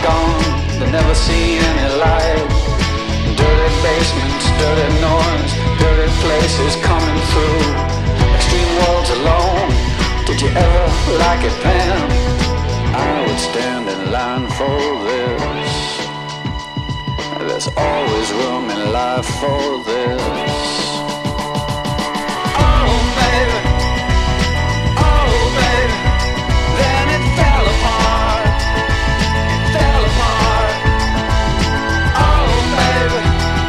gone, they never see any light. Dirty basements, dirty noise, dirty places coming through. Extreme worlds alone, did you ever like it then? I would stand in line for this. There's always room in life for this. Oh baby, oh baby, then it fell apart, it fell apart. Oh baby,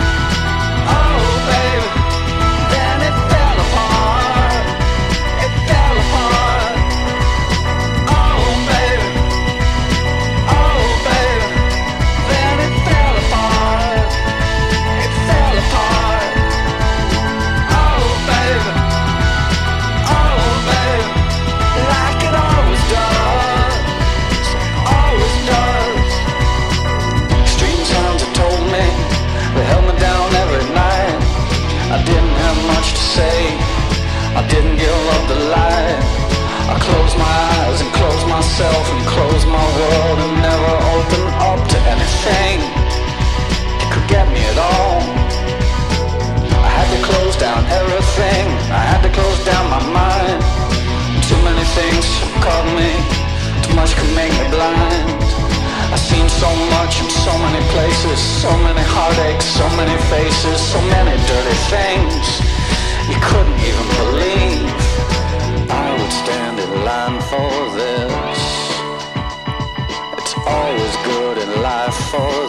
then it fell apart, it fell apart. Oh baby, then it fell apart, it fell apart. Oh baby, like it always does, always does. Extreme sounds have told me, they held me down every night. I didn't have much to say, I didn't give up the light. I closed my eyes and closed myself and closed my world and never opened up to anything that could get me at all. I had to close down everything, I had to close down my mind. Too many things caught me, too much could make me blind. I've seen so much in so many places, so many heartaches, so many faces, so many dirty things you couldn't even believe. I would stand in line for this. It's always good in life for